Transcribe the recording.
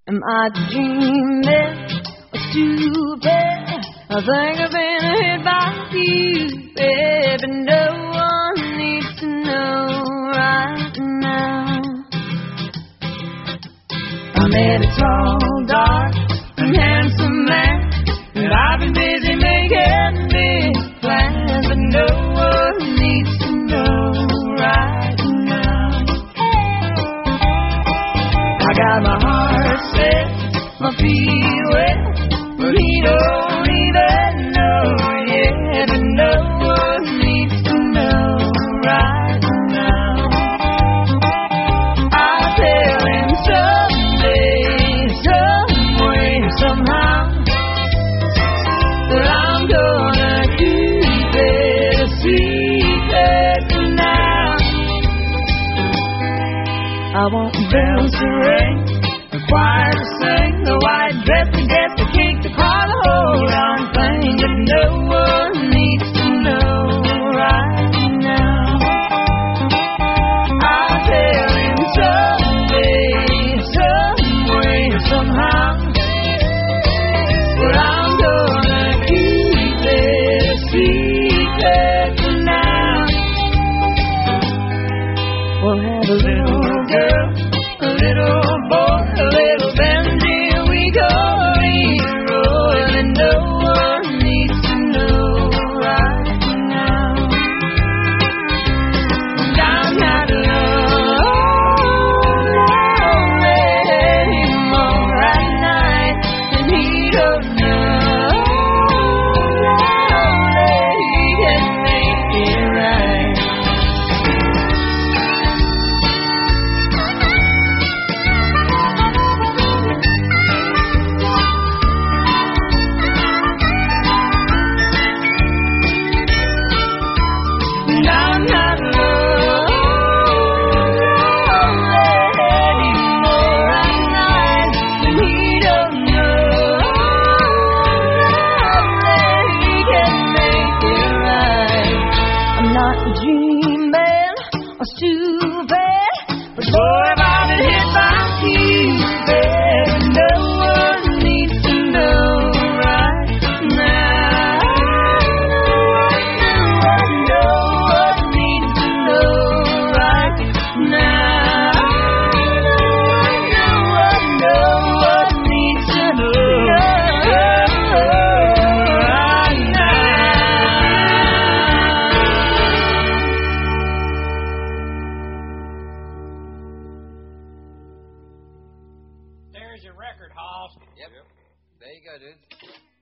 Am I dreaming or stupid? I think I've been hit by you, baby. No one needs to know right now. I met a tall, dark, and handsome man, and I've been busy making big plans, but no one needs to know right now. I got my heart set, my feet wet, but he don't even know yet, and no one needs to know right now. I'll tell him someday, someway, somehow, that I'm gonna keep it a secret now. I want bells to ring, the choir to sing, the white dress to get the cake to call the whole darn thing, but no one needs to know right now. I'll tell him someday, someway, somehow, but I'm gonna keep it a secret now. We'll have a little girl, a little boy, a little Benji, we go roll, and no one needs to know right now. I'm not lonely anymore at night, and he don't know he can make it right. I'm not lonely anymore at night, and he don't know he can make it right. I'm not dreaming or stupid, but boy, have I been hit by Cupid, and no one needs to know right now. No one needs to know right now. No one needs to know right now. There's your record, Hoss. Yep. There you go, dude.